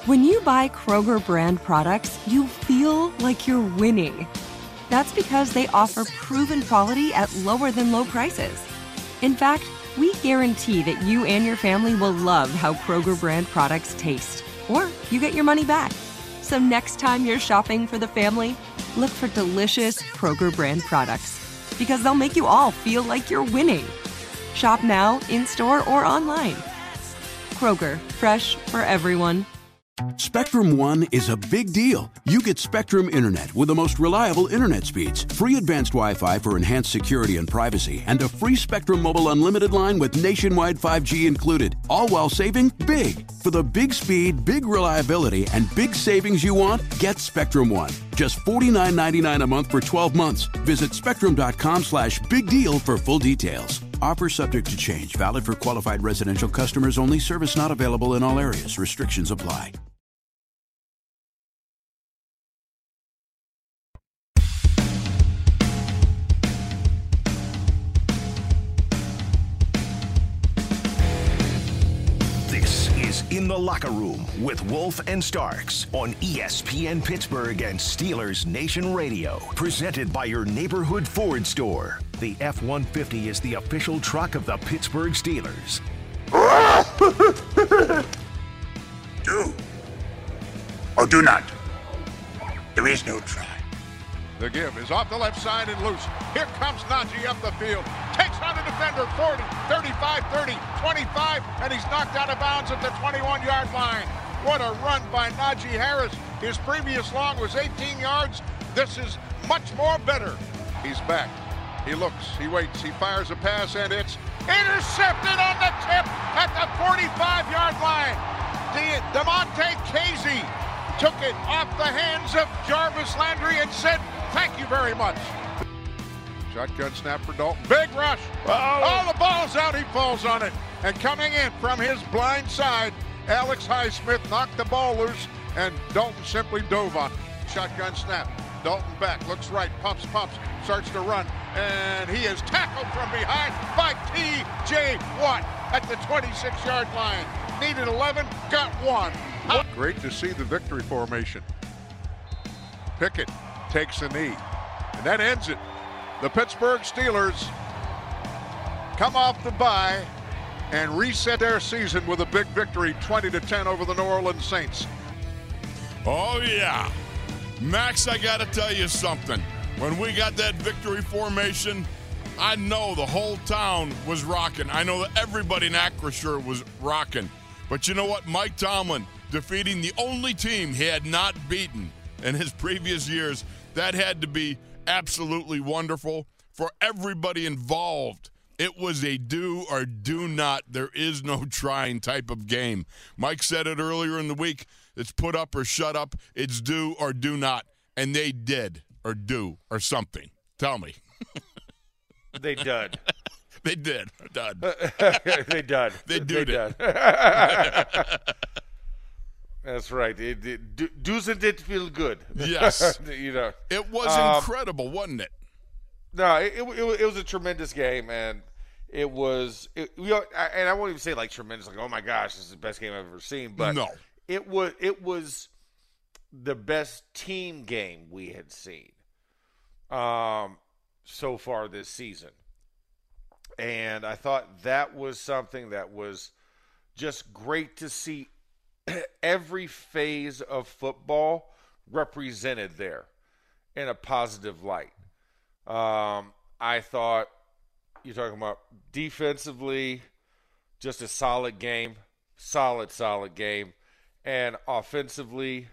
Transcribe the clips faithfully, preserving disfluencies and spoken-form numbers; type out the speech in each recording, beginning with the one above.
When you buy Kroger brand products, you feel like you're winning. That's because they offer proven quality at lower than low prices. In fact, we guarantee that you and your family will love how Kroger brand products taste, or you get your money back. So next time you're shopping for the family, look for delicious Kroger brand products, because they'll make you all feel like you're winning. Shop now, in-store, or online. Kroger, fresh for everyone. Spectrum One is a big deal. You get Spectrum Internet with the most reliable internet speeds, free advanced Wi-Fi for enhanced security and privacy, and a free Spectrum Mobile Unlimited line with nationwide five G included, all while saving big. For the big speed, big reliability, and big savings you want, get Spectrum One. Just forty-nine ninety-nine a month for twelve months. Visit spectrum.com slash big deal for full details. Offer subject to change. Valid for qualified residential customers only. Service not available in all areas. Restrictions apply. In the Locker Room with Wolf and Starks on E S P N Pittsburgh and Steelers Nation Radio. Presented by your neighborhood Ford store. The F one fifty is the official truck of the Pittsburgh Steelers. Do or do not. There is no try. The give is off the left side and loose. Here comes Najee up the field. Takes on a defender, forty, thirty-five, thirty, twenty-five, and he's knocked out of bounds at the twenty-one-yard line. What a run by Najee Harris. His previous long was eighteen yards. This is much more better. He's back. He looks, he waits, he fires a pass, and it's intercepted on the tip at the forty-five-yard line. De- DeMonte Casey took it off the hands of Jarvis Landry and said, "Thank you very much." Shotgun snap for Dalton. Big rush. Oh. oh, the ball's out. He falls on it. And coming in from his blind side, Alex Highsmith knocked the ball loose, and Dalton simply dove on it. Shotgun snap. Dalton back, looks right, pumps, pumps, starts to run, and he is tackled from behind by T J Watt at the twenty-six-yard line. Needed eleven, got one. Great to see the victory formation. Pickett takes a knee, and that ends it. The Pittsburgh Steelers come off the bye and reset their season with a big victory, twenty to ten over the New Orleans Saints. Oh, yeah. Max, I got to tell you something. When we got that victory formation, I know the whole town was rocking. I know that everybody in Acrisure was rocking. But you know what? Mike Tomlin defeating the only team he had not beaten in his previous years, that had to be absolutely wonderful for everybody involved. It was a do or do not, there is no trying type of game. Mike said it earlier in the week. It's put up or shut up. It's do or do not. And they did or do or something. Tell me. They did. They did. Dud. they did. They do did. That's right. It, it, do, doesn't it feel good? Yes. you know, it was um, incredible, wasn't it? No, it, it, it was a tremendous game, and it was. It, you know, and I won't even say like tremendous, like oh my gosh, this is the best game I've ever seen. But no, it was. It was the best team game we had seen um, so far this season, and I thought that was something that was just great to see. Every phase of football represented there in a positive light. Um, I thought you're talking about defensively, just a solid game, solid, solid game, and offensively,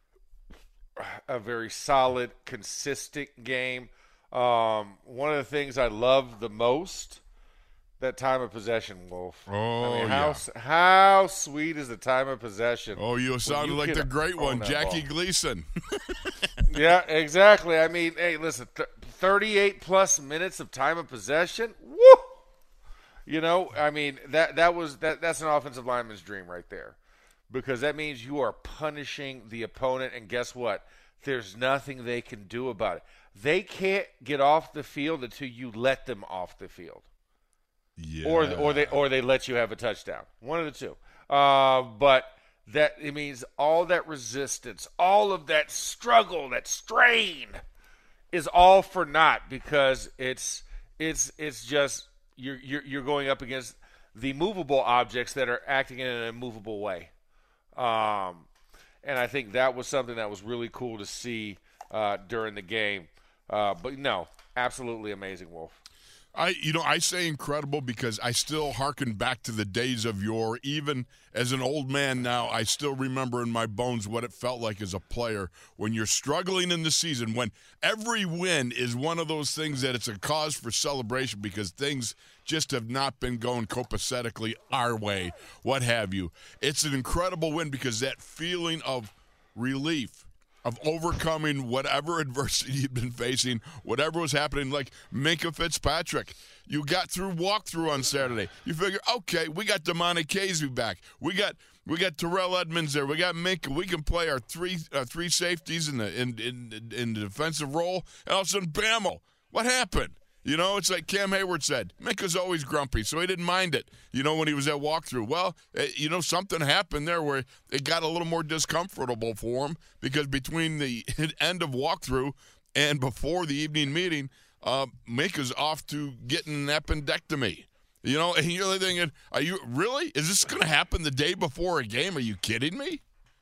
a very solid, consistent game. Um, one of the things I love the most, that time of possession, Wolf. Oh, I mean, how, yeah. How sweet is the time of possession? Oh, you sounded like the great one, Jackie ball. Gleason. Yeah, exactly. I mean, hey, listen, th- thirty-eight plus minutes of time of possession. Woo! You know, I mean, that that was that that's an offensive lineman's dream right there, because that means you are punishing the opponent, and guess what? There's nothing they can do about it. They can't get off the field until you let them off the field. Yeah. Or or they or they let you have a touchdown. One of the two. Uh, but that it means all that resistance, all of that struggle, that strain is all for naught because it's it's it's just you're you're, you're going up against the movable objects that are acting in an immovable way. Um, and I think that was something that was really cool to see uh, during the game. Uh, but no, absolutely amazing, Wolf. I, you know, I say incredible because I still hearken back to the days of yore. Even as an old man now, I still remember in my bones what it felt like as a player when you're struggling in the season, when every win is one of those things that it's a cause for celebration because things just have not been going copacetically our way, what have you. It's an incredible win because that feeling of relief, of overcoming whatever adversity you'd been facing, whatever was happening, like Minkah Fitzpatrick. You got through walkthrough on Saturday. You figure, okay, we got Damontae Kazee back. We got we got Terrell Edmonds there. We got Minkah. We can play our three uh, three safeties in the in, in in the defensive role. And all of a sudden, bammo, what happened? You know, it's like Cam Hayward said, Minkah's always grumpy, so he didn't mind it, you know, when he was at walkthrough. Well, it, you know, something happened there where it got a little more discomfortable for him because between the end of walkthrough and before the evening meeting, uh, Minkah's off to getting an appendectomy. You know, and you're thinking, are you really? Is this going to happen the day before a game? Are you kidding me?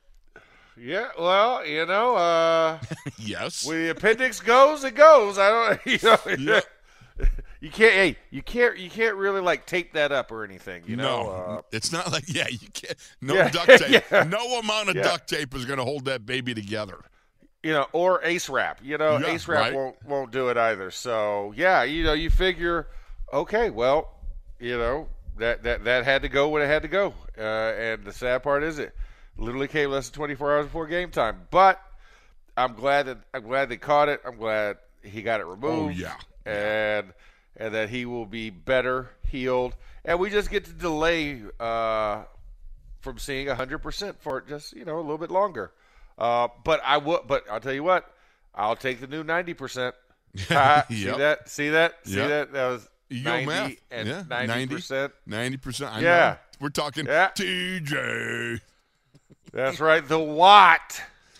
Yeah, well, you know, uh, yes. When the appendix goes, it goes. I don't, you know. Yeah. You can't. Hey, you can't. You can't really like tape that up or anything. You know, no, uh, it's not like yeah. You can't. No yeah, duct tape. yeah. No amount of yeah. duct tape is going to hold that baby together. You know, or Ace Wrap. You know, Yeah, Ace Wrap right. won't won't do it either. So yeah, you know, you figure, okay, well, you know that that that had to go when it had to go. Uh, and the sad part is it literally came less than twenty-four hours before game time. But I'm glad that I'm glad they caught it. I'm glad he got it removed. Oh yeah. And. And that he will be better, healed. And we just get to delay uh, from seeing one hundred percent for it just, you know, a little bit longer. Uh, but I will, but I'll tell you what, I'll take the new ninety percent. Yep. See that? See that? See Yep. that? That was You go ninety math. and Yeah. ninety percent. ninety percent. I Yeah. know. We're talking Yeah. T J. That's right. The Watt.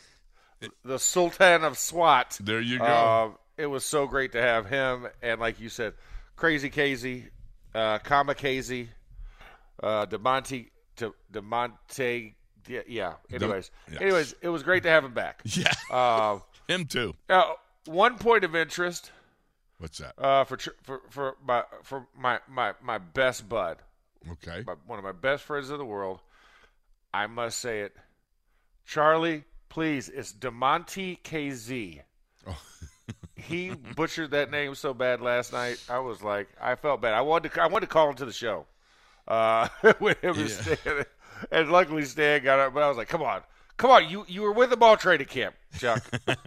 The Sultan of SWAT. There you go. Uh, it was so great to have him. And like you said, Crazy Kazee, uh, Kamikaze, uh, Damontae, De, Damontae, yeah, yeah. Anyways, Yes. anyways, it was great to have him back. Yeah. Uh, Him too. now, one point of interest What's that? uh, for tr- for for my for my my, my best bud, Okay. my, one of my best friends in the world. I must say it, Charlie. Please, it's Damontae Kazee. Oh. He butchered that name so bad last night. I was like, I felt bad. I wanted to, I wanted to call him to the show uh, with him and Yeah. Stan. And luckily Stan got up. But I was like, come on, come on. You you were with him all training camp, Chuck.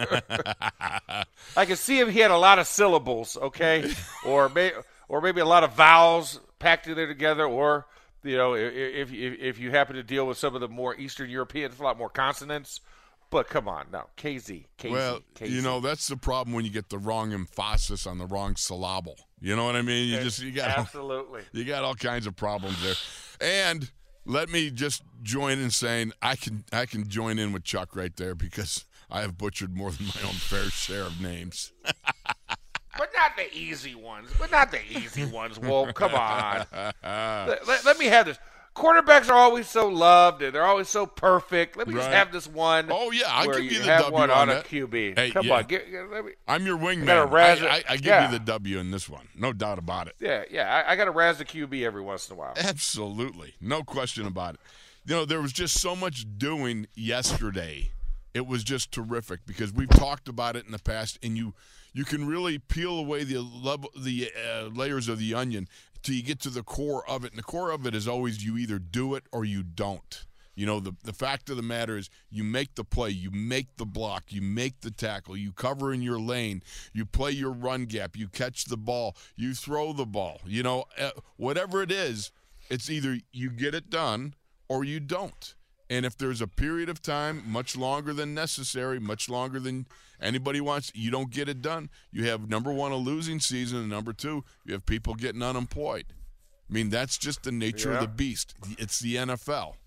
I could see him. He had a lot of syllables, okay, or may, or maybe a lot of vowels packed in there together, or you know, if if if you happen to deal with some of the more Eastern Europeans, a lot more consonants. But come on, no, Kazee, Kazee, Well, Kazee. you know, that's the problem when you get the wrong emphasis on the wrong syllable. You know what I mean? You Yeah, just you got absolutely. you got all kinds of problems there. And let me just join in saying I can I can join in with Chuck right there because I have butchered more than my own fair share of names. But not the easy ones. But not the easy ones, Wolf. Come on. let, let, let me have this. Quarterbacks are always so loved and they're always so perfect. Let me just Right. have this one. Oh, yeah, I'll where give you the have W one on on a that. Q B. Hey, Come yeah. on, get, get, let me. I'm your gotta wingman. razz I, it. I, I give Yeah. you the W in this one. No doubt about it. Yeah, yeah. I, I got to razz the Q B every once in a while. Absolutely. No question about it. You know, there was just so much doing yesterday. It was just terrific because we've talked about it in the past, and you you can really peel away the level, the uh, layers of the onion till you get to the core of it. And the core of it is always you either do it or you don't. You know, the, the fact of the matter is you make the play, you make the block, you make the tackle, you cover in your lane, you play your run gap, you catch the ball, you throw the ball. You know, uh, whatever it is, it's either you get it done or you don't. And if there's a period of time, much longer than necessary, much longer than anybody wants, you don't get it done, you have, number one, a losing season, and number two, you have people getting unemployed. I mean, that's just the nature Yeah. of the beast. It's the N F L.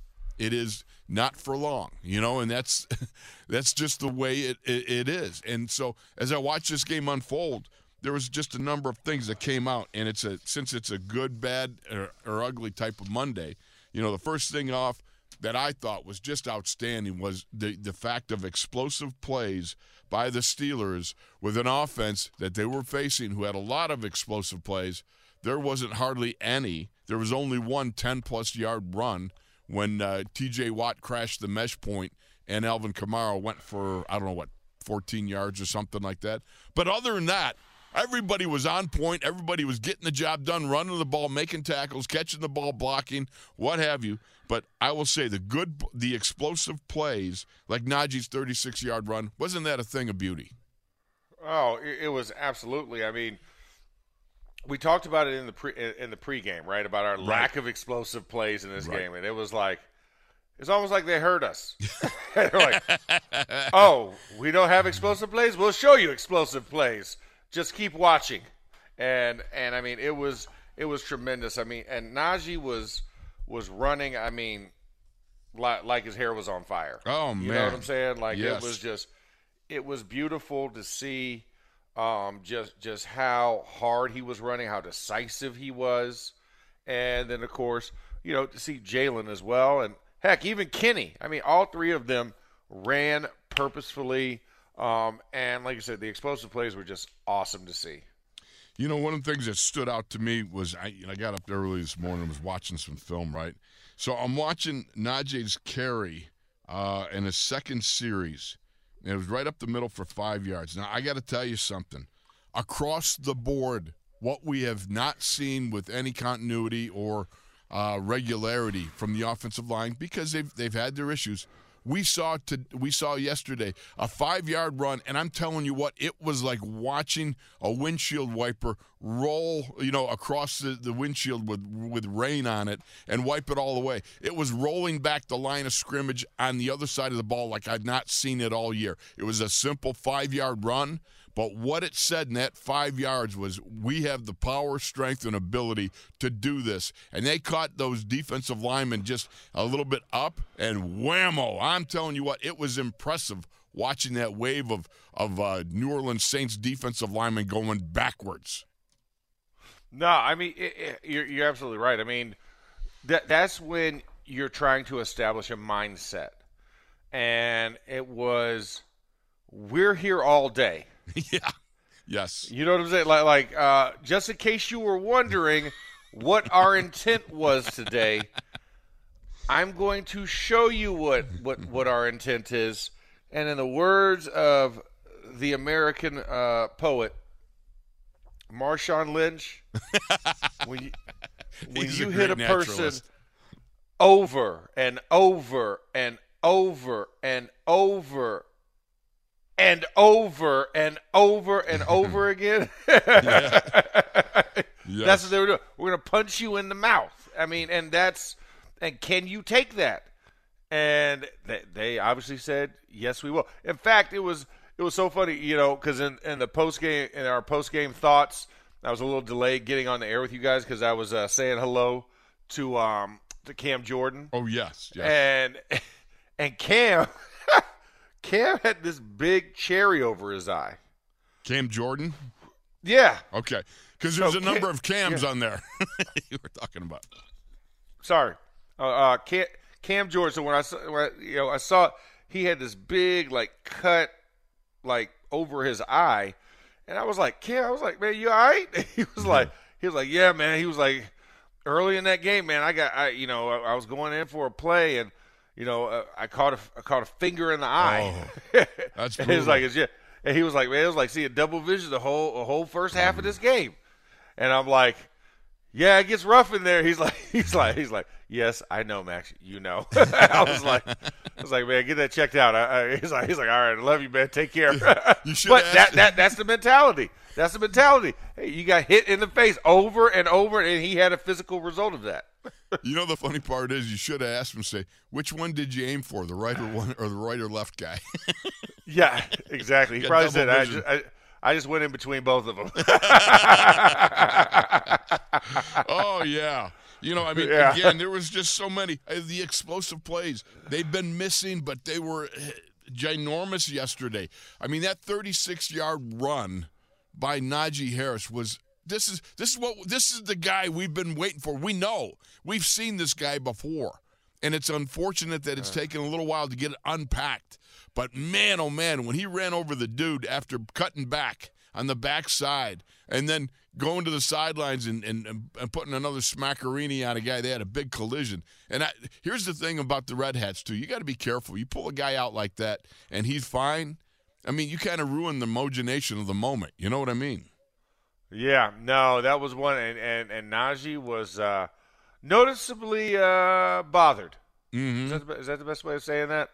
it is not for long, you know, and that's that's just the way it, it, it is. And so as I watched this game unfold, there was just a number of things that came out, and it's a since it's a good, bad, or, or ugly type of Monday, you know, the first thing off that I thought was just outstanding was the, the fact of explosive plays by the Steelers with an offense that they were facing who had a lot of explosive plays. There wasn't hardly any. There was only one ten-plus yard run when uh, T J Watt crashed the mesh point and Alvin Kamara went for, I don't know what, fourteen yards or something like that. But other than that, everybody was on point. Everybody was getting the job done, running the ball, making tackles, catching the ball, blocking, what have you. But I will say the good, the explosive plays, like Najee's thirty-six yard run, wasn't that a thing of beauty? Oh, it, it was absolutely. I mean, we talked about it in the pre in the pregame, right? About our right. lack of explosive plays in this right. game, and it was like it's almost like they heard us. They're like, "Oh, we don't have explosive plays. We'll show you explosive plays. Just keep watching." And and I mean, it was it was tremendous. I mean, and Najee was was running. I mean, like like his hair was on fire. Oh man, you know what I'm saying? Like yes. it was just it was beautiful to see. Um, just just how hard he was running, how decisive he was, and then of course, you know, to see Jalen as well, and heck, even Kenny. I mean, all three of them ran purposefully, um, and like I said, the explosive plays were just awesome to see. You know, one of the things that stood out to me was I, I got up early this morning and was watching some film, right? So I'm watching Najee's carry uh, in his second series. It was right up the middle for five yards. Now, I got to tell you something. Across the board, what we have not seen with any continuity or uh, regularity from the offensive line, because they've they've had their issues, we saw to we saw yesterday a five-yard run, and I'm telling you what, it was like watching a windshield wiper roll, you know, across the, the windshield with with rain on it and wipe it all away. It was rolling back the line of scrimmage on the other side of the ball like I've not seen it all year. It was a simple five-yard run, but what it said in that five yards was we have the power, strength, and ability to do this. And they caught those defensive linemen just a little bit up, and whammo. I'm telling you what, it was impressive watching that wave of, of uh, New Orleans Saints defensive linemen going backwards. No, I mean, it, it, you're, you're absolutely right. I mean, that that's when you're trying to establish a mindset. And it was, we're here all day. Yeah. Yes. You know what I'm saying? Like, like uh, just in case you were wondering what our intent was today, I'm going to show you what, what, what our intent is. And in the words of the American uh, poet, Marshawn Lynch, when you, when you a hit a person naturalist. over and over and over and over and over and over and over again, yes. That's what they were doing. We're going to punch you in the mouth. I mean, and that's and can you take that? And they, they obviously said yes, we will. In fact, it was. It was so funny, you know, because in, in the post game, in our post game thoughts, I was a little delayed getting on the air with you guys because I was uh, saying hello to um to Cam Jordan. Oh yes, yes. And and Cam, Cam had this big cherry over his eye. Cam Jordan. Yeah. Okay, because there's so a number Cam, of Cams yeah. on there. You were talking about. Sorry, uh, uh, Cam, Cam Jordan. So when I saw, when I, you know, I saw he had this big like cut. Like over his eye, and I was like, "Cam," I was like, "Man, you all right?" And he was like, "He was like, yeah, man." He was like, "Early in that game, man, I got, I, you know, I, I was going in for a play, and you know, uh, I caught a, I caught a finger in the eye." Oh, that's and he was like, "It's yeah," and he was like, "Man, it was like seeing double vision the whole, the whole first half of this game," and I'm like, "Yeah, it gets rough in there." He's like, he's like, he's like, "Yes, I know, Max. You know." I was like, I was like, "Man, get that checked out." I, I, he's like, he's like, "All right, I love you, man. Take care." You should. But that, that that's the mentality. That's the mentality. Hey, you got hit in the face over and over, and he had a physical result of that. You know, the funny part is, you should have asked him, say, which one did you aim for, the right or one or the right or left guy? Yeah, exactly. He probably said, I just, I, I just went in between both of them. Oh yeah. You know, I mean, Yeah. again, there was just so many. Uh, the explosive plays, they've been missing, but they were uh, ginormous yesterday. I mean, that thirty-six-yard run by Najee Harris was this is this is what this is the guy we've been waiting for. We know. We've seen this guy before. And it's unfortunate that it's taken a little while to get it unpacked. But man, oh man, when he ran over the dude after cutting back on the backside and then going to the sidelines and, and, and putting another smackerini on a guy, they had a big collision. And I, here's the thing about the Red Hats, too. You got to be careful. You pull a guy out like that and he's fine, I mean, you kind of ruin the mogination of the moment. You know what I mean? Yeah, no, that was one. And, and, and Najee was uh, – noticeably uh, bothered. Mm-hmm. Is, that the, is that the best way of saying that?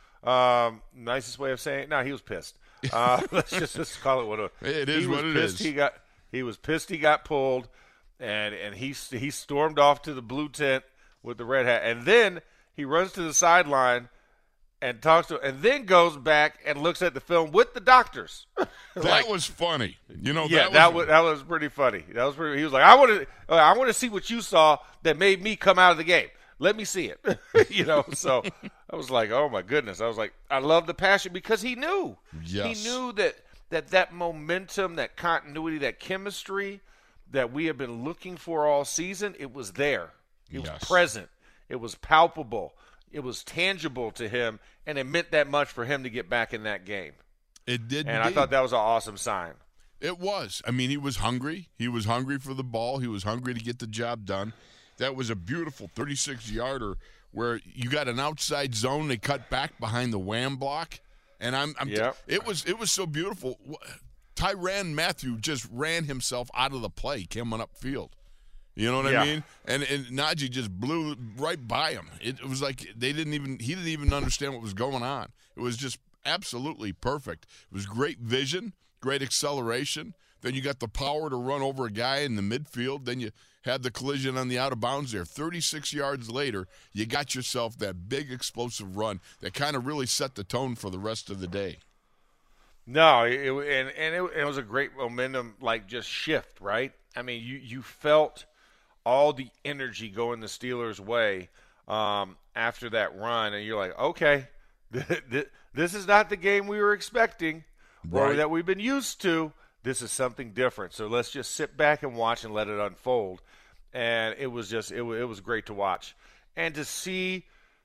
Um, nicest way of saying it? No, he was pissed. Uh, let's just let's call it what it, it is. He was what it pissed is. He got he was pissed. He got pulled, and and he he stormed off to the blue tent with the red hat, and then he runs to the sideline and talks to, and then goes back and looks at the film with the doctors. That like, was funny. You know, yeah, that, that was, was that was pretty funny. That was pretty. He was like, I want to, uh, I want to see what you saw that made me come out of the game. Let me see it. you know, so I was like, oh my goodness. I was like, I love the passion because he knew. Yes. He knew that that that momentum, that continuity, that chemistry that we have been looking for all season. It was there. It Yes. was present. It was palpable. It was tangible to him, and it meant that much for him to get back in that game. It did. And I indeed. thought that was an awesome sign. It was. I mean, he was hungry. He was hungry for the ball. He was hungry to get the job done. That was a beautiful thirty-six-yarder where you got an outside zone. They cut back behind the wham block, and I'm. I'm Yep. It was. It was so beautiful. Tyrann Mathieu just ran himself out of the play, coming upfield. You know what Yeah. I mean? And and Najee just blew right by him. It, it was like they didn't even. He didn't even understand what was going on. It was just absolutely perfect. It was great vision, great acceleration. Then you got the power to run over a guy in the midfield. Then you had the collision on the out of bounds there. thirty-six yards later, you got yourself that big explosive run that kind of really set the tone for the rest of the day. No, it, and and it, it was a great momentum, like just shift, right? I mean, you you felt all the energy going the Steelers' way um, after that run, and you're like, okay, this is not the game we were expecting or Right. that we've been used to. This is something different. So let's just sit back and watch and let it unfold. And it was just it was, it was great to watch, and to see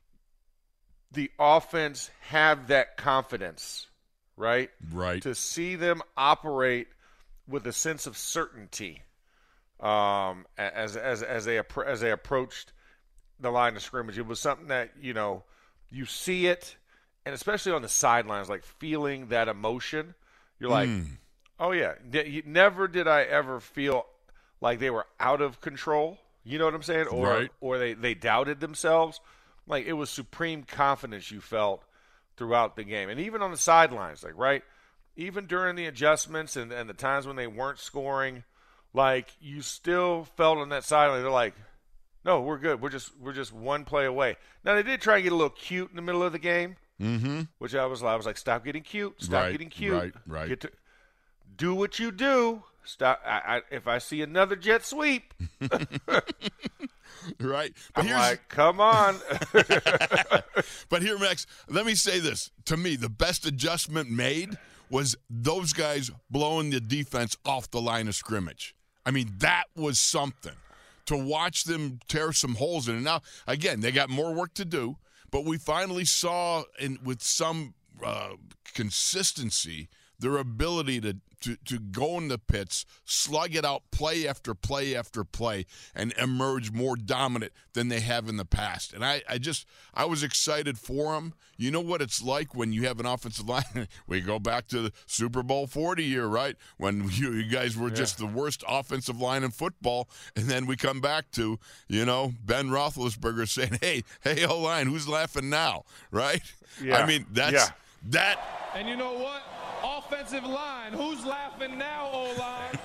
the offense have that confidence, right? Right. To see them operate with a sense of certainty um, as as as they as they approached the line of scrimmage. It was something that, you know, you see it, and especially on the sidelines, like feeling that emotion. You're like, Mm. oh yeah, never did I ever feel like they were out of control. You know what I'm saying? Or Right. or they, they doubted themselves. Like, it was supreme confidence you felt throughout the game. And even on the sidelines, like, right? Even during the adjustments and, and the times when they weren't scoring, like, you still felt on that sideline, they're like, no, we're good. We're just we're just one play away. Now, they did try and get a little cute in the middle of the game, Mm-hmm. which I was I was like, stop getting cute. Stop Right, getting cute. right, right. Get to, do what you do. Stop. I, I, if I see another jet sweep, Right. But I'm here's like, come on. But here, Max, let me say this. To me, the best adjustment made was those guys blowing the defense off the line of scrimmage. I mean, that was something. To watch them tear some holes in it. Now, again, they got more work to do, but we finally saw, in, with some uh, consistency, their ability to, to, to go in the pits, slug it out play after play after play, and emerge more dominant than they have in the past. And I, I just, I was excited for them. You know what it's like when you have an offensive line? We go back to the Super Bowl forty year, right? When you, you guys were just the worst offensive line in football. And then we come back to, you know, Ben Roethlisberger saying, hey, hey, O-line, who's laughing now, right? Yeah. I mean, that's, Yeah. that. And you know what? Offensive line. Who's laughing now, O-line?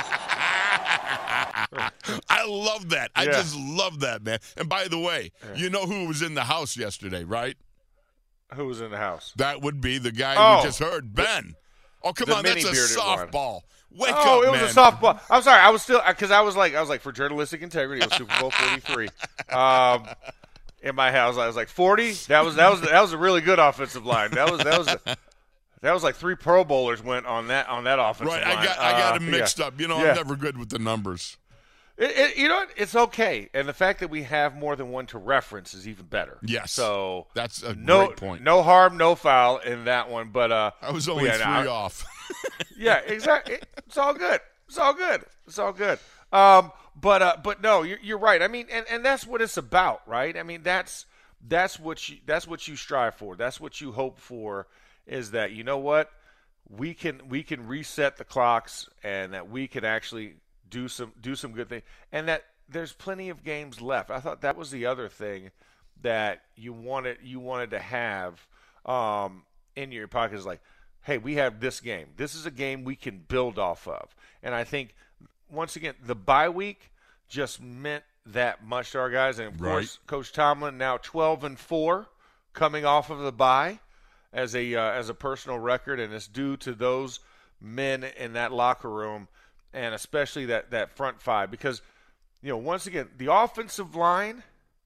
I love that. I Yeah. just love that, man. And by the way, you know who was in the house yesterday, right? Who was in the house? That would be the guy Oh. we just heard, Ben. Oh, come the on, that's a mini-bearded softball. Wake oh, up, it was man. a softball. I'm sorry. I was still because I was like I was like for journalistic integrity. It was Super Bowl forty-three. Um, in my house, I was like forty. That was that was that was a really good offensive line. That was that was a, that was like three Pro Bowlers went on that on that offensive Right, line. I got I got uh, them mixed yeah. up. You know, Yeah. I'm never good with the numbers. It, it, you know what? It's okay, and the fact that we have more than one to reference is even better. Yes, So that's a no, great point. No harm, no foul in that one. But uh, I was only yeah, three no, off. Yeah, exactly. It's all good. It's all good. It's all good. Um, but uh, but no, you're, you're right. I mean, and, and that's what it's about, right? I mean, that's that's what you that's what you strive for. That's what you hope for. Is that you know what we can we can reset the clocks, and that we can actually do some do some good things, and that there's plenty of games left. I thought that was the other thing that you wanted you wanted to have um, in your pocket is like, hey, we have this game. This is a game we can build off of. And I think, once again, the bye week just meant that much to our guys. And, of Right. course, Coach Tomlin now twelve and four coming off of the bye as a uh, as a personal record, and it's due to those men in that locker room and especially that, that front five. Because, you know, once again, the offensive line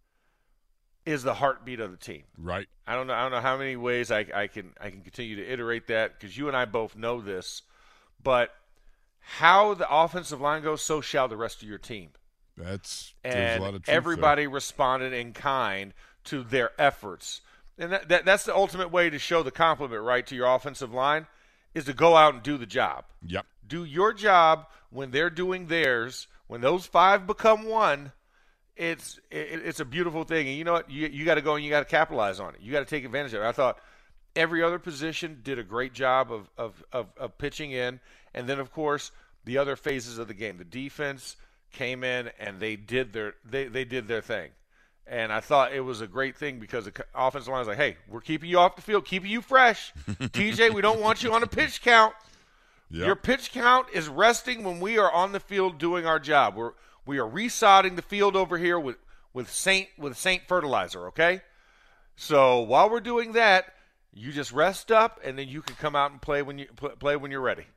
is the heartbeat of the team. Right. I don't know. I don't know how many ways I, I can I can continue to iterate that because you and I both know this, but how the offensive line goes, so shall the rest of your team. That's there's And a lot of truth everybody there. responded in kind to their efforts, and that, that that's the ultimate way to show the compliment, right, to your offensive line, is to go out and do the job. Yep. Do your job when they're doing theirs. When those five become one. It's it, it's a beautiful thing, and you know what? You you got to go and you got to capitalize on it. You got to take advantage of it. I thought every other position did a great job of, of, of, of pitching in, and then of course the other phases of the game. The defense came in and they did their they, they did their thing, and I thought it was a great thing because the offensive line was like, "Hey, we're keeping you off the field, keeping you fresh, T J. We don't want you on a pitch count. Yep. Your pitch count is resting when we are on the field doing our job. We're We are resodding the field over here with, with Saint with Saint fertilizer, okay? So while we're doing that, you just rest up, and then you can come out and play when you play when you're ready.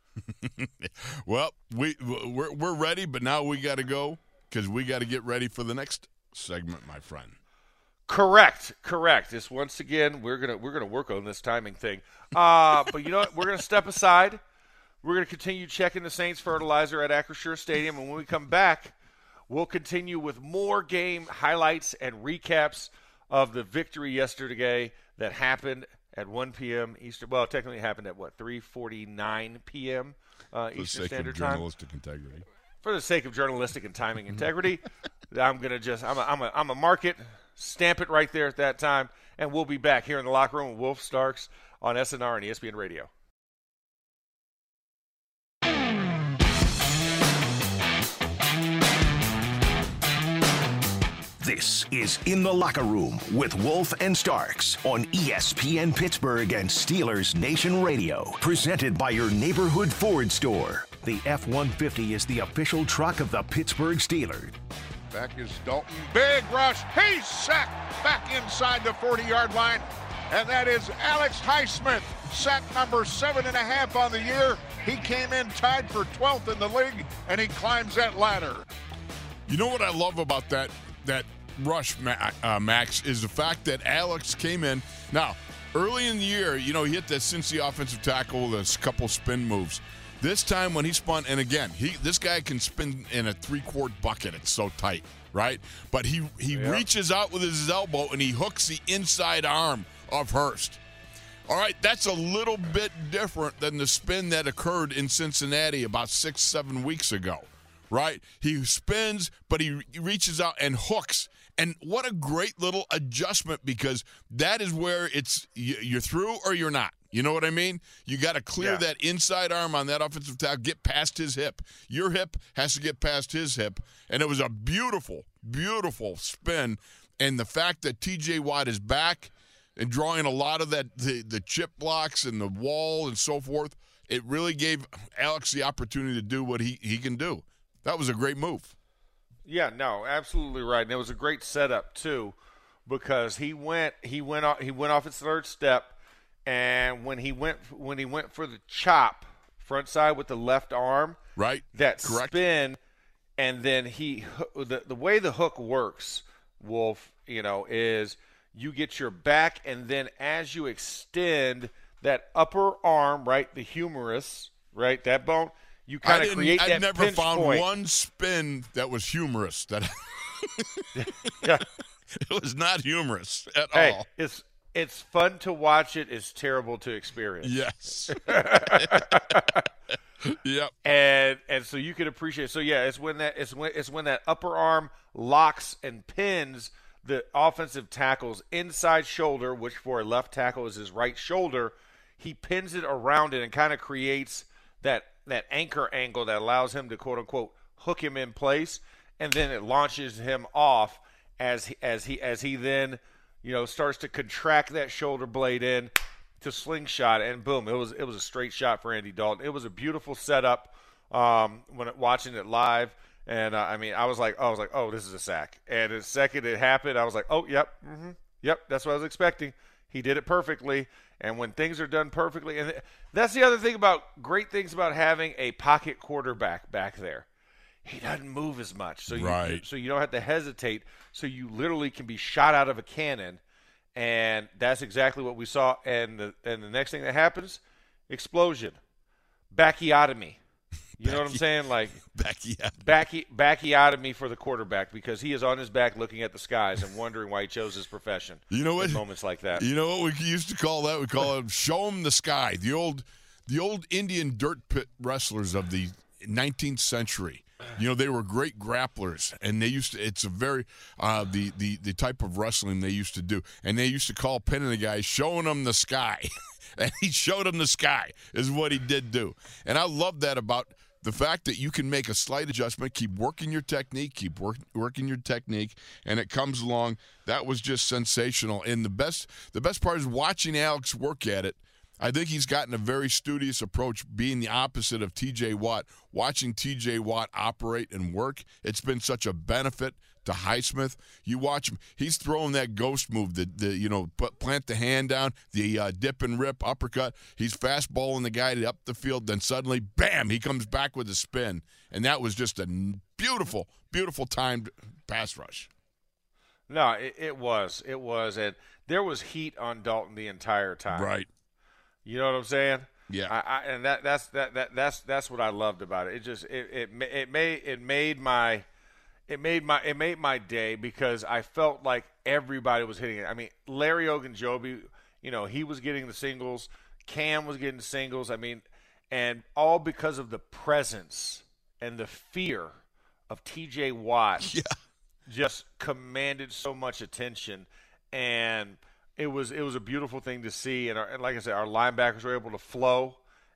Well, we we're we're ready, but now we got to go because we got to get ready for the next segment, my friend. Correct, correct. This once again we're gonna we're gonna work on this timing thing. Uh, but you know what? We're gonna step aside. We're going to continue checking the Saints fertilizer at Acrisure Stadium, and when we come back, we'll continue with more game highlights and recaps of the victory yesterday that happened at one p.m. Eastern. Well, technically it happened at, what, three forty-nine p.m. Uh, Eastern Standard Time. For the sake of journalistic integrity. For the sake of journalistic and timing integrity, I'm going to just – I'm a, I'm a, I'm a mark it, stamp it right there at that time, and we'll be back here in the locker room with Wolf Starks on S N R and E S P N Radio. This is In the Locker Room with Wolf and Starks on E S P N Pittsburgh and Steelers Nation Radio. Presented by your neighborhood Ford store. The F one fifty is the official truck of the Pittsburgh Steelers. Back is Dalton. Big rush. He's sacked back inside the forty-yard line. And that is Alex Highsmith. Sack number seven and a half on the year. He came in tied for twelfth in the league, and he climbs that ladder. You know what I love about that that rush, uh, Max, is the fact that Alex came in. Now, early in the year, you know, he hit that Cincy offensive tackle, a couple spin moves. This time when he spun, and again, he this guy can spin in a three-quart bucket. It's so tight, right? But he, he Yeah. reaches out with his elbow, and he hooks the inside arm of Hurst. All right, that's a little bit different than the spin that occurred in Cincinnati about six, seven weeks ago, right? He spins, but he reaches out and hooks. And what a great little adjustment, because that is where it's you're through or you're not. You know what I mean? You got to clear Yeah. that inside arm on that offensive tackle, get past his hip. Your hip has to get past his hip. And it was a beautiful, beautiful spin. And the fact that T J Watt is back and drawing a lot of that the, the chip blocks and the wall and so forth, it really gave Alex the opportunity to do what he, he can do. That was a great move. Yeah, no, absolutely right. And it was a great setup too, because he went he went off he went off his third step, and when he went when he went for the chop front side with the left arm, right, that correct, spin, and then he the the way the hook works, Wolf, you know, is you get your back, and then as you extend that upper arm, right, the humerus, right, that bone, you kind of create that I never pinch found point. one spin that was humorous. That yeah. It was not humorous at hey, all. It's it's fun to watch it. It's terrible to experience. Yes. Yep. And and so you can appreciate. So yeah, it's when that it's when it's when that upper arm locks and pins the offensive tackle's inside shoulder, which for a left tackle is his right shoulder. He pins it around it and kind of creates that that anchor angle that allows him to quote unquote hook him in place, and then it launches him off as he, as he as he then you know starts to contract that shoulder blade in to slingshot, and boom, it was it was a straight shot for Andy Dalton. It was a beautiful setup um, when it, watching it live, and uh, I mean, I was like, oh, I was like, oh, this is a sack. And the second it happened, I was like, oh, yep, mm-hmm, yep, that's what I was expecting. He did it perfectly, and when things are done perfectly, and that's the other thing about great things about having a pocket quarterback back there. He doesn't move as much, so you right. so you don't have to hesitate. So you literally can be shot out of a cannon. And that's exactly what we saw. And the and the next thing that happens, explosion, backiotomy. You Backy, know what I'm saying? Like backiotomy. Backy, backiotomy for the quarterback, because he is on his back looking at the skies and wondering why he chose his profession. You know what? In moments like that. You know what we used to call that? We call it show him the sky. The old, the old Indian dirt pit wrestlers of the nineteenth century. You know, they were great grapplers, and they used to, it's a very, uh, the, the, the type of wrestling they used to do. And they used to call pinning the guy, showing him the sky. And he showed him the sky is what he did do. And I love that about the fact that you can make a slight adjustment, keep working your technique, keep work, working your technique, and it comes along. That was just sensational. And the best, the best part is watching Alex work at it. I think he's gotten a very studious approach, being the opposite of T J Watt. Watching T J Watt operate and work, it's been such a benefit to Highsmith. You watch him; he's throwing that ghost move, the the you know put, plant the hand down, the uh, dip and rip uppercut. He's fastballing the guy up the field, then suddenly, bam! He comes back with a spin, and that was just a beautiful, beautiful timed pass rush. No, it, it was, it was, and there was heat on Dalton the entire time. Right. You know what I'm saying? Yeah. I, I, and that that's that, that that's that's what I loved about it. It just it it it made it made my it made my it made my day, because I felt like everybody was hitting it. I mean, Larry Ogunjobi, you know, he was getting the singles. Cam was getting the singles. I mean, and all because of the presence and the fear of T J Watt. Yeah. Just commanded so much attention, and It was it was a beautiful thing to see, and, our, and like I said, our linebackers were able to flow,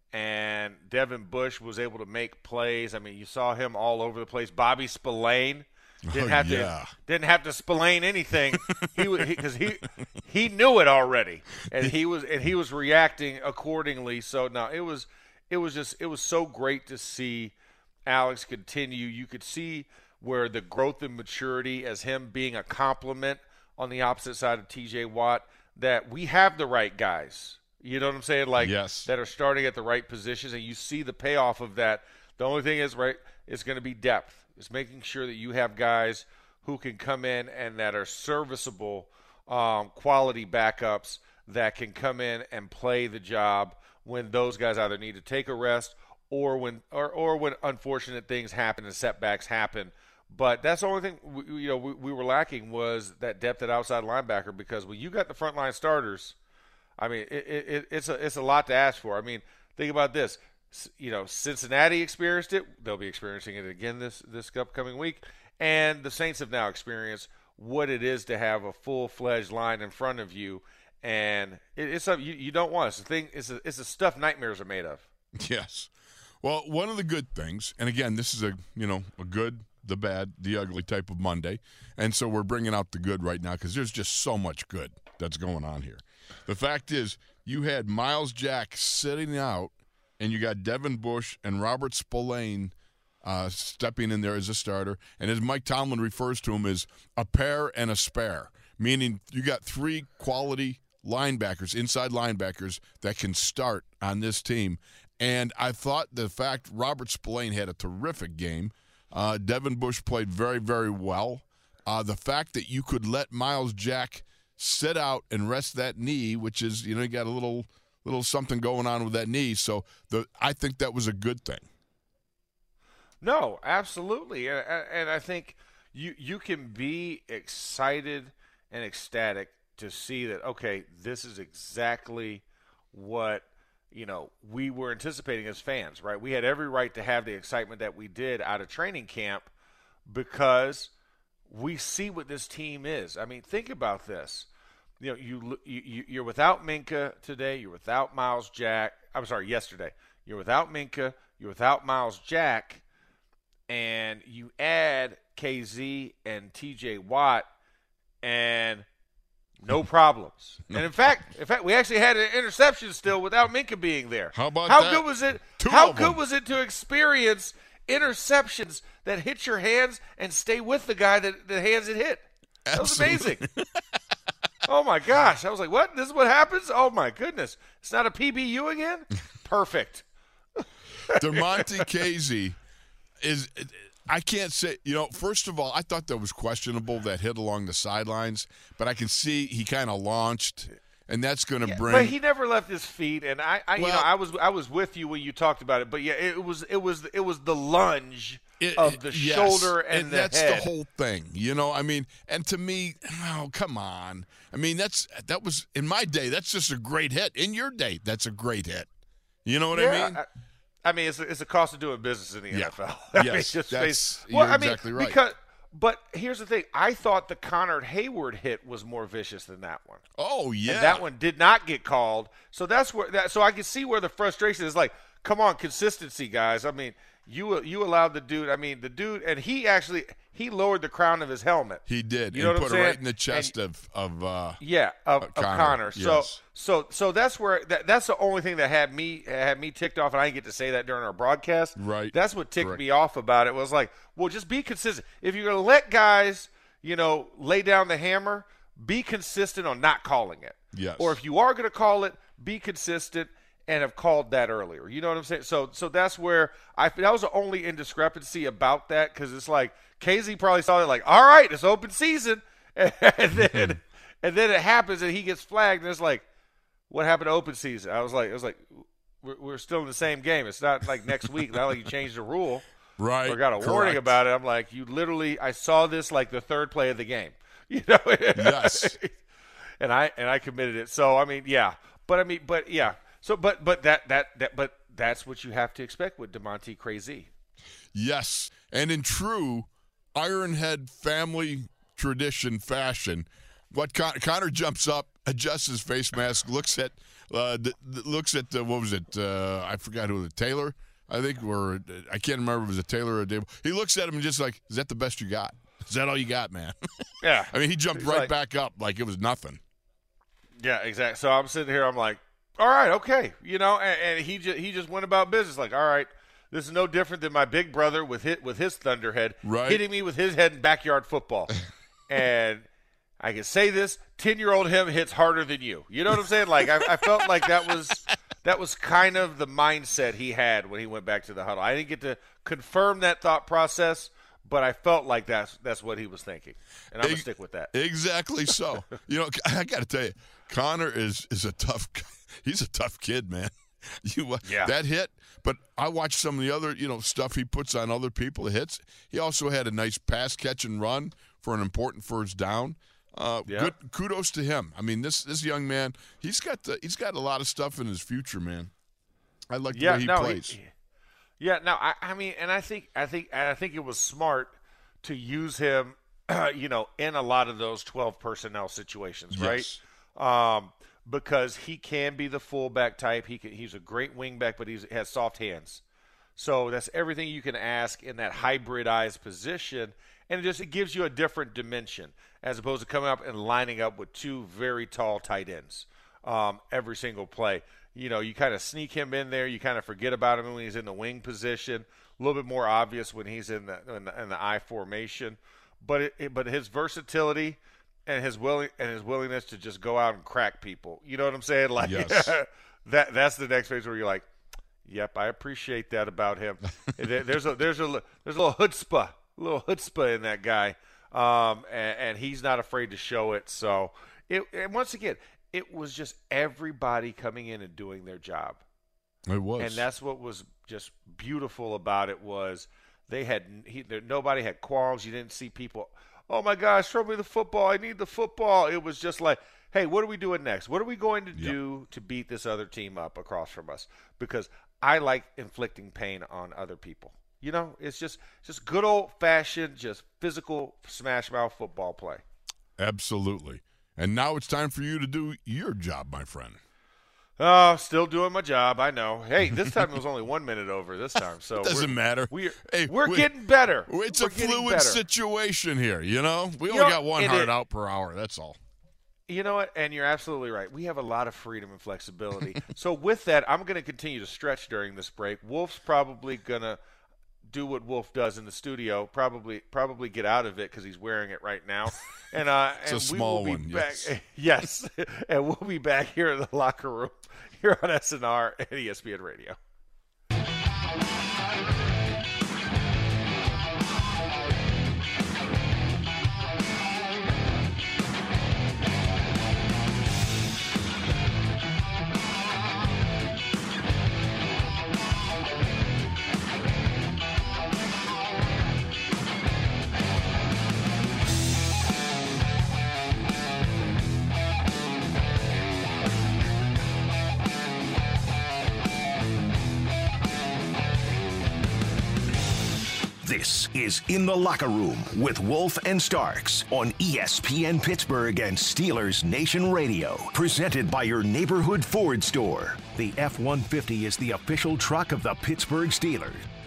and Devin Bush was able to make plays. I mean, you saw him all over the place. Bobby Spillane didn't oh, have yeah. to didn't have to Spillane anything. he because he, he he knew it already, and he was and he was reacting accordingly. So no, it was it was just it was so great to see Alex continue. You could see where the growth and maturity, as him being a compliment on the opposite side of T J Watt, that we have the right guys. You know what I'm saying? Like, yes. That are starting at the right positions, and you see the payoff of that. The only thing is, right, it's going to be depth. It's making sure that you have guys who can come in and that are serviceable, um, quality backups that can come in and play the job when those guys either need to take a rest or when or, or when unfortunate things happen and setbacks happen. But that's the only thing we, you know we, we were lacking, was that depth at outside linebacker, because when you got the frontline starters, I mean it, it, it's a it's a lot to ask for. I mean, think about this. You know, Cincinnati experienced it; they'll be experiencing it again this this upcoming week, and the Saints have now experienced what it is to have a full fledged line in front of you, and it, it's something you, you don't want. It's the thing. It's a, it's the stuff nightmares are made of. Yes. Well, one of the good things, and again, this is a you know a good. the bad, the ugly type of Monday. And so we're bringing out the good right now, because there's just so much good that's going on here. The fact is, you had Miles Jack sitting out, and you got Devin Bush and Robert Spillane uh, stepping in there as a starter. And as Mike Tomlin refers to him, as a pair and a spare, meaning you got three quality linebackers, inside linebackers, that can start on this team. And I thought the fact Robert Spillane had a terrific game. Uh, Devin Bush played very, very well. Uh, the fact that you could let Miles Jack sit out and rest that knee, which is, you know, you got a little little something going on with that knee. So the I think that was a good thing. No, absolutely. And, and I think you you can be excited and ecstatic to see that, okay, this is exactly what, you know, we were anticipating as fans, right? We had every right to have the excitement that we did out of training camp because we see what this team is. I mean, think about this. You know, you, you you're without Minkah today. You're without Miles Jack. I'm sorry, yesterday. You're without Minkah. You're without Miles Jack. And you add K Z and T J Watt, and no problems. And in fact, in fact, we actually had an interception still without Minkah being there. How about how that? good was it? Two how of good them. was it to experience interceptions that hit your hands and stay with the guy that the hands it hit? That was Absolutely. amazing. Oh my gosh! I was like, "What? This is what happens?" Oh my goodness! It's not a P B U again. Perfect. DeMonte Casey is. I can't say, you know, first of all, I thought that was questionable, that hit along the sidelines, but I can see he kind of launched, and that's going to Yeah, bring. but he never left his feet, and I, I Well, you know, I was I was with you when you talked about it, but yeah, it was it was it was the lunge It- of the yes, shoulder and, the that's head. the whole thing, you know. I mean, and to me, oh come on. I mean, that's that was in my day. That's just a great hit. In your day, that's a great hit. You know what Yeah, I mean? I, I mean, it's a, it's a cost of doing business in the Yeah. N F L. I mean, Yes, just that's- face- you're well, I mean, exactly right. Because, but here's the thing: I thought the Connor Hayward hit was more vicious than that one. Oh yeah, And that one did not get called. So that's where that. So I can see where the frustration is. Like, come on, consistency, guys. I mean, you you allowed the dude. I mean, the dude, and he actually he lowered the crown of his helmet. he did. You know and what I'm put it right saying? in the chest And- of of. Uh, Yeah, of, Uh, of Connor, Connor. So yes. so so that's where that, that's the only thing that had me had me ticked off, and I didn't get to say that during our broadcast. Right. That's what ticked Correct. me off about it. Was like, well, just be consistent. If you're gonna let guys, you know, lay down the hammer, be consistent on not calling it. Yes. Or if you are gonna call it, be consistent and have called that earlier. You know what I'm saying? So so that's where I that was the only indiscrepancy about that, because it's like K Z probably saw it like, all right, it's open season, and then and then it happens and he gets flagged, and it's like, what happened to open season? I was like, I was like, we're, we're still in the same game. It's not like next week. Not like you changed the rule right. or got a warning correct. about it. I'm like, you literally, I saw this like the third play of the game. You know? Yes. and I and I committed it. So I mean, yeah. But I mean, but yeah. So but but that that that but that's what you have to expect with DeMonte Crazy. Yes, and in true Ironhead family tradition fashion, what Con- Connor jumps up, adjusts his face mask, looks at uh, the, the, looks at the, what was it? Uh, I forgot who was it, Taylor, I think, or I can't remember if it was a Taylor or a Dave. He looks at him and just like, is that the best you got? Is that all you got, man? Yeah. I mean, he jumped He's right like- back up like it was nothing. Yeah, exactly. So I'm sitting here, I'm like, all right, okay, you know, and, and he just he just went about business like, all right, this is no different than my big brother with hit with his thunderhead Right. hitting me with his head in backyard football, and I can say this: ten year old him hits harder than you. You know what I'm saying? Like I, I felt like that was that was kind of the mindset he had when he went back to the huddle. I didn't get to confirm that thought process, but I felt like that's that's what he was thinking, and I'm gonna Ex- stick with that. Exactly so. You know, I got to tell you, Connor is is a tough. He's a tough kid, man. You Yeah. that hit, but I watched some of the other you know stuff he puts on other people. The hits. He also had a nice pass catch and run for an important first down. Uh, Yeah. Good kudos to him. I mean, this this young man, he's got the, he's got a lot of stuff in his future, man. I like the Yeah, way he no, plays. He, yeah, no, I, I mean, and I think, I think, and I think it was smart to use him, you know, in a lot of those twelve personnel situations, Yes. right? Um, because he can be the fullback type. He can, he's a great wingback, but he's, he has soft hands. So that's everything you can ask in that hybridized position, and it just it gives you a different dimension as opposed to coming up and lining up with two very tall tight ends um, every single play. You know, you kind of sneak him in there. You kind of forget about him when he's in the wing position. A little bit more obvious when he's in the in the, in the I formation. But it, it, but his versatility and his willing and his willingness to just go out and crack people. You know what I'm saying? Like yes. that that's the next phase where you're like, yep, I appreciate that about him. there's a there's a there's a little chutzpah, a little chutzpah in that guy, um, and, and he's not afraid to show it. So it and once again, it was just everybody coming in and doing their job. It was, and that's what was just beautiful about it was they had he, there, nobody had qualms. You didn't see people, oh my gosh, throw me the football. I need the football. It was just like, hey, what are we doing next? What are we going to yep. do to beat this other team up across from us? Because I like inflicting pain on other people. You know, it's just just good old-fashioned, just physical smash-mouth football play. Absolutely. And now it's time for you to do your job, my friend. Oh, still doing my job. I know. Hey, this time it was only one minute over this time. So it doesn't we're, matter. We're, hey, we're we, getting better. It's we're a fluid better. situation here, you know? We you only know, got one heart it, out per hour. That's all. You know what? And you're absolutely right. We have a lot of freedom and flexibility. So with that, I'm going to continue to stretch during this break. Wolf's probably going to do what Wolf does in the studio, probably probably get out of it because he's wearing it right now. And, uh, it's and a small we will one, be back, yes. yes. And we'll be back here in the locker room here on S N R and E S P N Radio. This is In the Locker Room with Wolf and Starks on E S P N Pittsburgh and Steelers Nation Radio. Presented by your neighborhood Ford store. The F one fifty is the official truck of the Pittsburgh Steelers.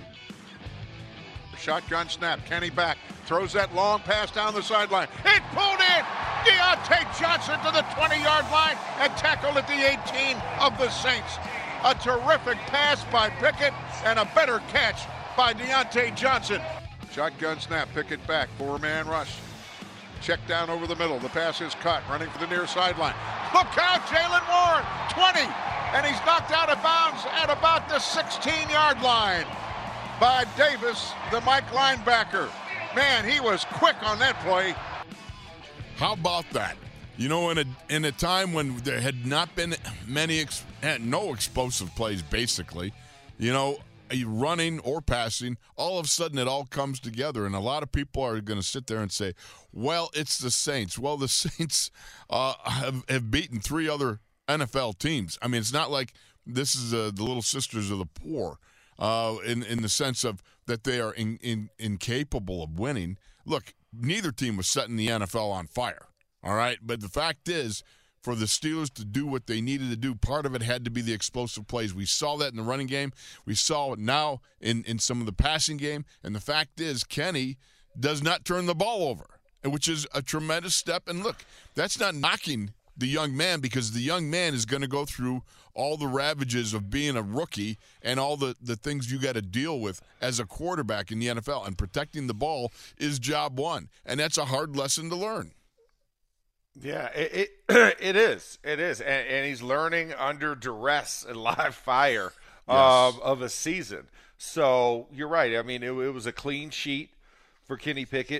Shotgun snap. Kenny back. Throws that long pass down the sideline. It pulled in. Deontay Johnson to the twenty-yard line and tackled at the eighteen of the Saints. A terrific pass by Pickett and a better catch by Deontay Johnson. Shotgun snap, Pickett back, four-man rush. Check down over the middle, the pass is cut, running for the near sideline. Look out, Jaylen Warren, twenty, and he's knocked out of bounds at about the sixteen-yard line by Davis, the Mike linebacker. Man, he was quick on that play. How about that? You know, in a in a time when there had not been many, ex, no explosive plays, basically, you know, running or passing, all of a sudden it all comes together. And a lot of people are going to sit there and say, well, it's the Saints. Well, the Saints uh, have, have beaten three other N F L teams. I mean, it's not like this is uh, the Little Sisters of the Poor uh, in, in the sense of that they are in, in, incapable of winning. Look, neither team was setting the N F L on fire, all right? But the fact is, for the Steelers to do what they needed to do, part of it had to be the explosive plays. We saw that in the running game. We saw it now in, in some of the passing game. And the fact is, Kenny does not turn the ball over, which is a tremendous step. And look, that's not knocking the young man, because the young man is going to go through all the ravages of being a rookie and all the, the things you got to deal with as a quarterback in the N F L. And protecting the ball is job one. And that's a hard lesson to learn. Yeah, it it, it is. It is. And, and he's learning under duress and live fire yes. um, of a season. So you're right. I mean, it, it was a clean sheet for Kenny Pickett.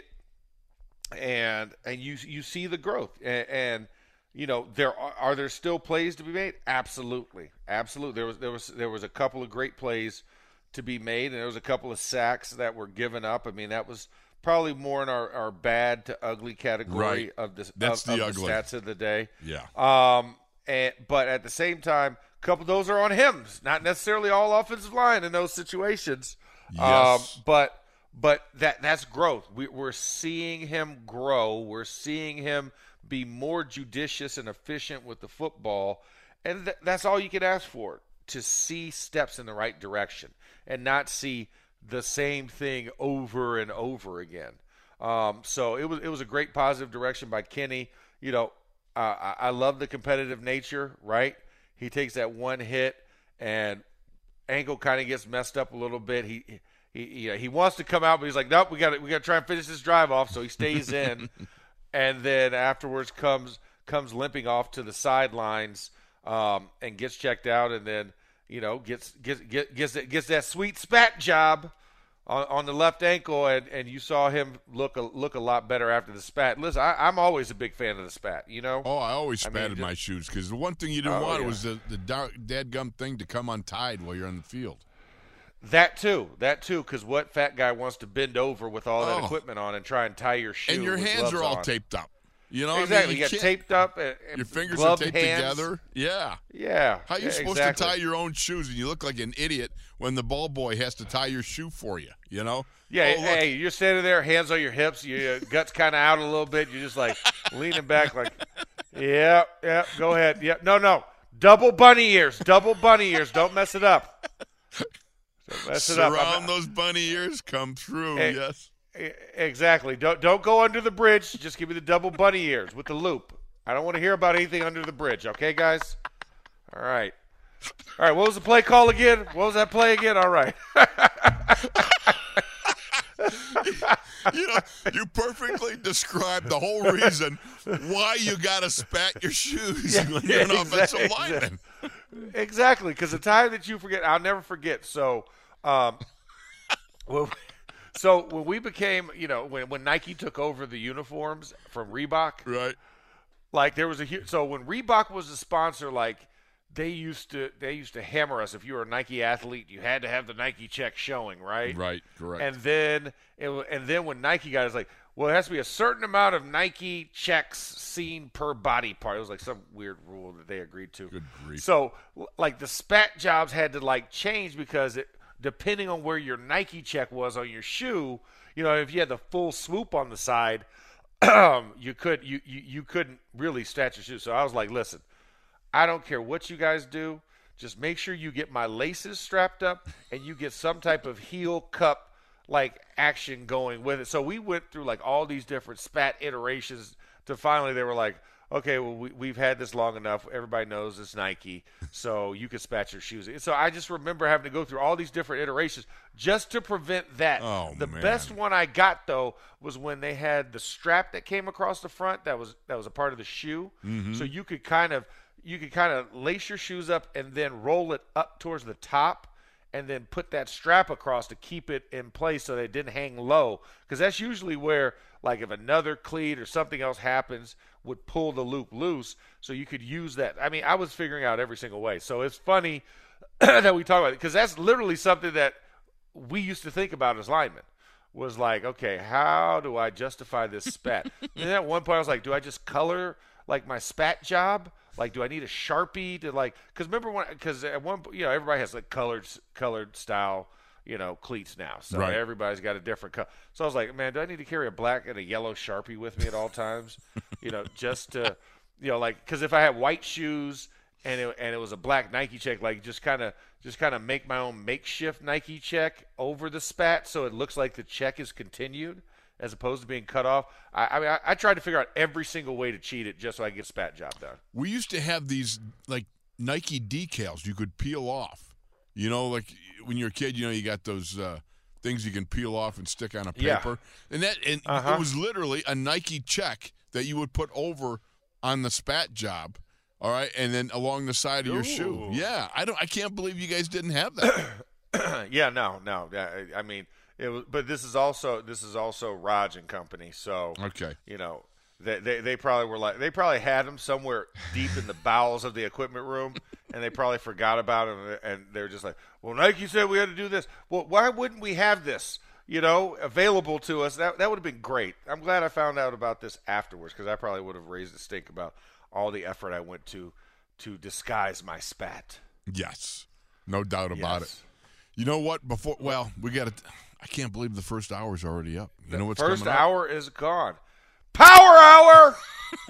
And and you you see the growth. And, and you know, there are, are there still plays to be made? Absolutely. Absolutely. There was there was there was a couple of great plays to be made, and there was a couple of sacks that were given up. I mean, that was probably more in our, our bad to ugly category right. of the, That's of, the, of the ugly. stats of the day. Yeah. Um. And but at the same time, a couple of those are on him. Not necessarily all offensive line in those situations. Yes. Um. But but that that's growth. We, we're seeing him grow. We're seeing him be more judicious and efficient with the football, and th- that's all you can ask for, to see steps in the right direction and not see the same thing over and over again. Um, so it was it was a great positive direction by Kenny. You know, uh, I, I love the competitive nature, right? He takes that one hit and ankle kind of gets messed up a little bit. He he you know, he wants to come out, but he's like, nope, we got we got to try and finish this drive off. So he stays in. and then afterwards comes comes limping off to the sidelines um, and gets checked out, and then you know gets gets gets gets, gets that sweet spat job on, on the left ankle, and, and you saw him look a, look a lot better after the spat. Listen, I, I'm always a big fan of the spat. You know. Oh, I always I spatted mean, my just, shoes because the one thing you didn't oh, want yeah. was the the dadgum thing to come untied while you're on the field. That too, that too, because what fat guy wants to bend over with all that Oh. equipment on and try and tie your shoe? And your with hands gloves are all on. taped up. You know, what Exactly, I mean? you, get can't- taped up. And, and Your fingers are gloved taped hands. together. Yeah. Yeah. How are you yeah, supposed exactly. to tie your own shoes and you look like an idiot when the ball boy has to tie your shoe for you, you know? Yeah, oh, look. hey, you're standing there, hands on your hips, your guts kind of out a little bit. You're just like leaning back, like, yeah, yeah, go ahead. Yeah, no, no, double bunny ears, double bunny ears. Don't mess it up. Don't mess it up. Surround I'm- those bunny ears, come through, Hey. yes. Exactly. Don't don't go under the bridge. Just give me the double bunny ears with the loop. I don't want to hear about anything under the bridge. Okay, guys. All right. All right. What was the play call again? What was that play again? All right. You know, you perfectly described the whole reason why you got to spat your shoes Yeah, when you're an yeah, offensive exactly. lineman. Exactly. Because the time that you forget, I'll never forget. So, um, well, so when we became, you know, when when Nike took over the uniforms from Reebok, Right. like there was a hu- so when Reebok was a sponsor, like they used to they used to hammer us. If you were a Nike athlete, you had to have the Nike check showing, right? Right, correct. And then it, wa- and then when Nike got it, it's like, well, it has to be a certain amount of Nike checks seen per body part. It was like some weird rule that they agreed to. Good grief. So l- like the spat jobs had to like change because it depending on where your Nike check was on your shoe, you know, if you had the full swoop on the side, you could you, you you couldn't really stat your shoe. So I was like, listen, I don't care what you guys do, just make sure you get my laces strapped up and you get some type of heel cup like action going with it. So we went through like all these different spat iterations to finally they were like, okay, well we, we've had this long enough. Everybody knows it's Nike, so you can spat your shoes. So I just remember having to go through all these different iterations just to prevent that. Oh, the man. best one I got though was when they had the strap that came across the front that was that was a part of the shoe, Mm-hmm. so you could kind of you could kind of lace your shoes up and then roll it up towards the top and then put that strap across to keep it in place so that it didn't hang low, because that's usually where like if another cleat or something else happens would pull the loop loose, so you could use that. I mean, I was figuring out every single way. So it's funny that we talk about it because that's literally something that we used to think about as linemen. Was like, okay, how do I justify this spat? And at one point I was like, do I just color like my spat job? Like, do I need a Sharpie to like? Because remember when? Because at one, you know, everybody has like colored, colored style, you know, cleats now. So Right. everybody's got a different color. So I was like, man, do I need to carry a black and a yellow Sharpie with me at all times? You know, just to, you know, like, because if I had white shoes and it, and it was a black Nike check, like just kind of just kind of make my own makeshift Nike check over the spat so it looks like the check is continued as opposed to being cut off. I, I mean, I, I tried to figure out every single way to cheat it just so I could get spat job done. We used to have these like Nike decals you could peel off. You know, like when you're a kid, you know, you got those uh, things you can peel off and stick on a Yeah. paper. And that and Uh-huh. it was literally a Nike check that you would put over on the spat job. All right, and then along the side of your shoe. Ooh. Yeah, I don't I can't believe you guys didn't have that. Yeah, no, no. I, I mean, it was, but this is also this is also Raj and Company. So Okay. you know, they, they they probably were like they probably had them somewhere deep in the bowels of the equipment room, and they probably forgot about them, and they're just like, well, Nike said we had to do this. Well, why wouldn't we have this? You know, available to us. That that would have been great. I'm glad I found out about this afterwards because I probably would have raised a stink about all the effort I went to to disguise my spat. Yes. No doubt about Yes. it. You know what? Before well, we got to I can't believe the first hour's already up. You know what's First coming up? hour is gone. Power hour.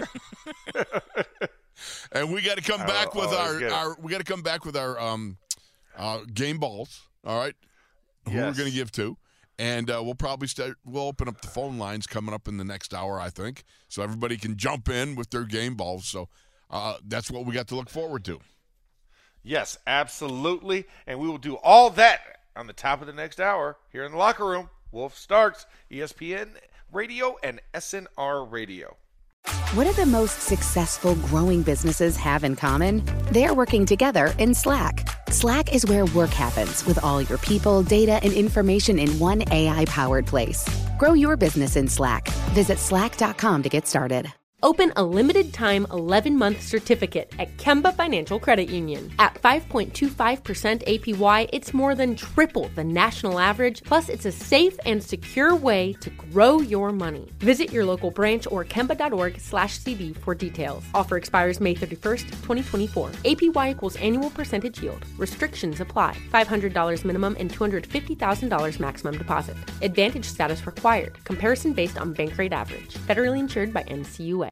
And we got to come back Oh, with oh, our, good. our we got to come back with our um uh game balls, all right? Who we're Yes. going to give to. And uh, we'll probably start we'll open up the phone lines coming up in the next hour, I think. So everybody can jump in with their game balls. So uh, that's what we got to look forward to. Yes, absolutely. And we will do all that on the top of the next hour here in the locker room. Wolf Starks, E S P N Radio, and S N R Radio. What do the most successful growing businesses have in common? They're working together in Slack. Slack is where work happens with all your people, data, and information in one A I-powered place. Grow your business in Slack. Visit slack dot com to get started. Open a limited-time eleven-month certificate at Kemba Financial Credit Union. At five point two five percent A P Y, it's more than triple the national average, plus it's a safe and secure way to grow your money. Visit your local branch or kemba.org slash CD for details. Offer expires May thirty-first, twenty twenty-four. A P Y equals annual percentage yield. Restrictions apply. five hundred dollars minimum and two hundred fifty thousand dollars maximum deposit. Advantage status required. Comparison based on bank rate average. Federally insured by N C U A.